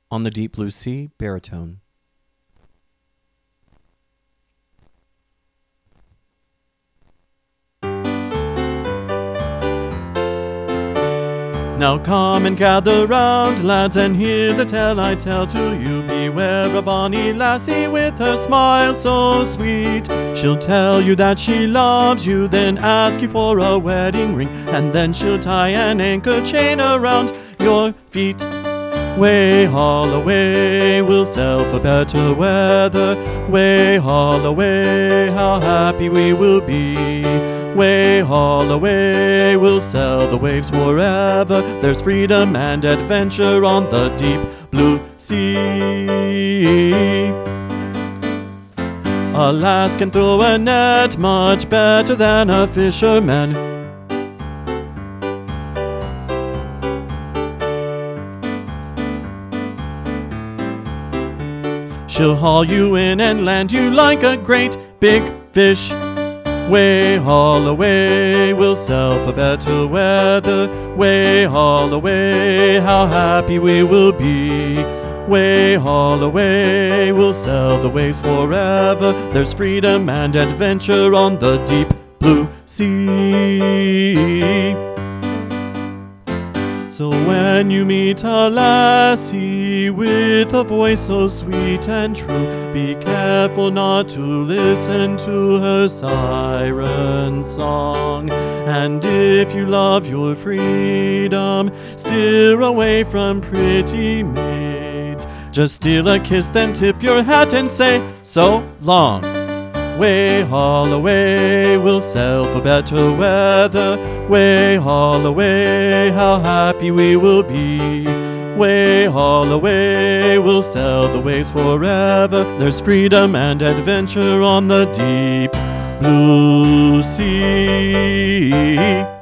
On the Deep Blue Sea, baritone. Now come and gather round, lads, and hear the tale I tell to you. Beware a bonny lassie with her smile so sweet. She'll tell you that she loves you, then ask you for a wedding ring, and then she'll tie an anchor chain around your feet. Way haul away, we'll sail for better weather. Way haul away, how happy we will be. Way haul away, we'll sail the waves forever. There's freedom and adventure on the deep blue sea. A lass can throw a net much better than a fisherman. She'll haul you in and land you like a great big fish. Way haul away, we'll sail for better weather. Way haul away, how happy we will be. Way haul away, we'll sail the waves forever. There's freedom and adventure on the deep blue sea. So when you meet a lassie with a voice so sweet and true, be careful not to listen to her siren song. And if you love your freedom, steer away from pretty maids. Just steal a kiss, then tip your hat and say, so long. Way haul away, we'll sail for better weather. Way haul away, how happy we will be. Way haul away, we'll sail the waves forever. There's freedom and adventure on the deep blue sea.